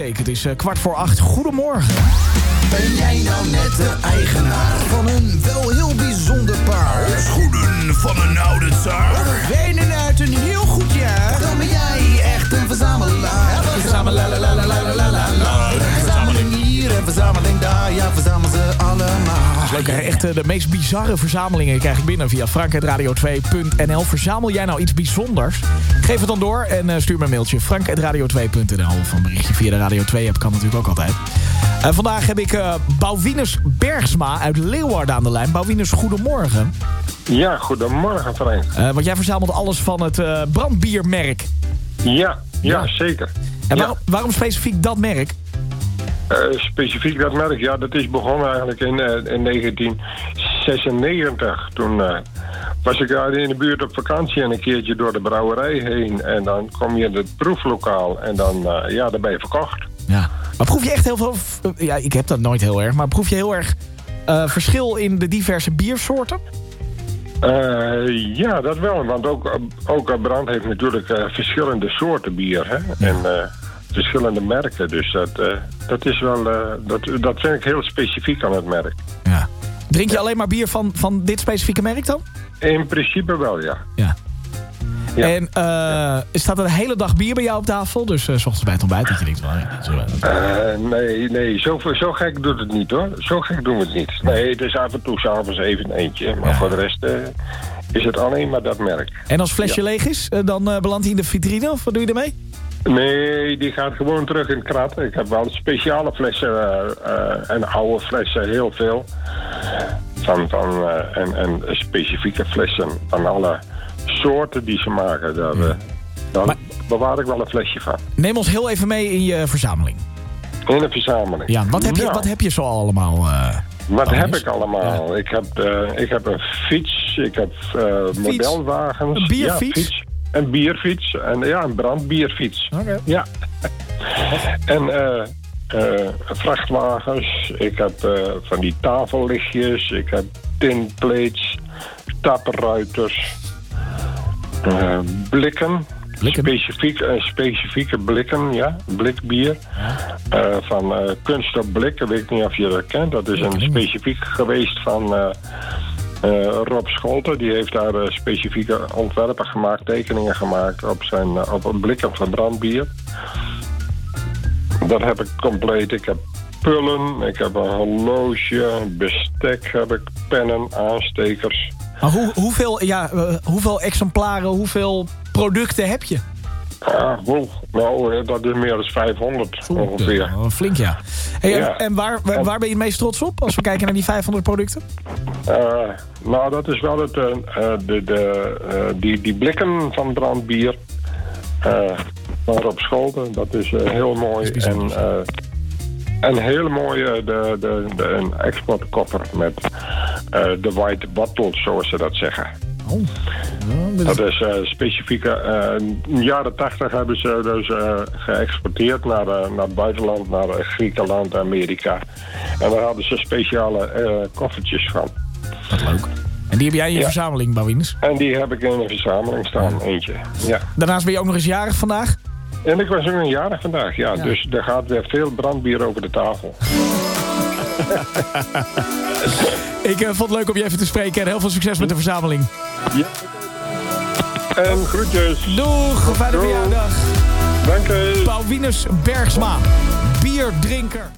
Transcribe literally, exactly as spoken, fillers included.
Het is uh, kwart voor acht. Goedemorgen. Ben jij nou net de eigenaar van een wel heel bijzonder paar schoenen van een oude tsaar? Wijnen uit een heel goed jaar. Dan ben jij echt een verzamelaar. Verzamelaar, la la la la la la la. Verzameling hier en verzameling daar. Ja, verzamel ze allemaal. Leuk, hè? Echt uh, de meest bizarre verzamelingen krijg ik binnen via frank at radio twee punt n l. Verzamel jij nou iets bijzonders? Geef het dan door en uh, stuur me een mailtje. frank at radio twee punt n l. Of een berichtje via de Radio twee app kan natuurlijk ook altijd. Uh, vandaag heb ik uh, Bouwinus Bergsma uit Leeuwarden aan de lijn. Bouwinus, goedemorgen. Ja, goedemorgen Frank. Uh, want jij verzamelt alles van het uh, brandbiermerk. Ja, ja, Ja. zeker. En Ja. waarom, waarom specifiek dat merk? Uh, specifiek dat merk, ja, dat is begonnen eigenlijk in, uh, in negentien zesennegentig. Toen uh, was ik daar in de buurt op vakantie en een keertje door de brouwerij heen. En dan kom je in het proeflokaal en dan, uh, ja, daar ben je verkocht. Ja. Maar proef je echt heel veel... Ja, ik heb dat nooit heel erg. Maar proef je heel erg uh, verschil in de diverse biersoorten? Uh, ja, dat wel. Want ook, ook Brand heeft natuurlijk uh, verschillende soorten bier. Hè? En uh, verschillende merken. Dus dat, uh, dat is wel... Uh, dat, dat vind ik heel specifiek aan het merk. Ja. Drink je alleen maar bier van, van dit specifieke merk dan? In principe wel, ja. Ja. Ja. En uh, staat er de hele dag bier bij jou op tafel? Dus uh, 's ochtends bij het ontbijt dat je denkt... Well, ja, zo, uh, Uh, nee, nee, zo, zo gek doet het niet hoor. Zo gek doen we het niet. Nee, het is af en toe s'avonds even eentje. Maar Ja. voor de rest uh, is het alleen maar dat merk. En als het flesje Ja. leeg is, uh, dan uh, belandt hij in de vitrine? Of wat doe je ermee? Nee, die gaat gewoon terug in het krat. Ik heb wel speciale flessen uh, uh, en oude flessen, heel veel. Van, van, uh, en, en specifieke flessen van alle soorten die ze maken. Daar, uh, daar Maar- bewaar ik wel een flesje van. Neem ons heel even mee in je verzameling. In een verzameling. Ja, wat heb je, Nou. wat heb je zo allemaal? Uh, Wat Bouwinus? heb ik allemaal? Ik, heb, uh, ik heb een fiets, ik heb uh, modelwagens. Een bierfiets? Ja, fiets. Een bierfiets. En ja, een brandbierfiets. Oké. Ja. En uh, uh, vrachtwagens. Ik heb uh, van die tafellichtjes. Ik heb tinplates. tappenruiters. Uh, blikken. Blikken? Specifiek, uh, specifieke blikken, ja. Blikbier. Uh, van uh, Kunst op Blik. Ik weet niet of je dat kent. Dat is Ja, een ken ik. specifiek geweest van uh, uh, Rob Scholten. Die heeft daar uh, specifieke ontwerpen gemaakt, tekeningen gemaakt op zijn uh, op blikken van brandbier. Dat heb ik compleet. Ik heb pullen, ik heb een horloge, bestek heb ik, pennen, aanstekers. Maar hoe, hoeveel, ja, uh, hoeveel exemplaren, hoeveel producten heb je? Ah, wow. Nou, eh, dat is meer dan vijfhonderd ongeveer. Uh, flink, ja. Hey, Ja. En, en waar, waar, waar ben je het meest trots op als we kijken naar die vijfhonderd producten? Uh, nou, dat is wel het, uh, uh, de, de, uh, die, die blikken van brandbier. Uh, van Rob Scholten, dat is uh, heel mooi. Dat is en bijzonder. uh, een hele mooie de, de, de, een exportkoffer met uh, de white bottle, zoals ze dat zeggen. Oh. Ja, Dat is uh, specifieke... Uh, in de jaren tachtig hebben ze dus uh, geëxporteerd naar, uh, naar het buitenland, naar uh, Griekenland, Amerika. En daar hadden ze speciale uh, koffertjes van. Wat leuk. En die heb jij in je Ja. verzameling, Bouwinus? En die heb ik in een verzameling staan, eentje. Ja. Daarnaast ben je ook nog eens jarig vandaag. En ik was ook een jarig vandaag, ja. Ja. Dus er gaat weer veel brandbier over de tafel. Ik uh, vond het leuk om je even te spreken en heel veel succes met de verzameling. Ja. En groetjes. Doeg, fijne Doeg. verjaardag. Dank u. Bouwinus Bergsma, bierdrinker.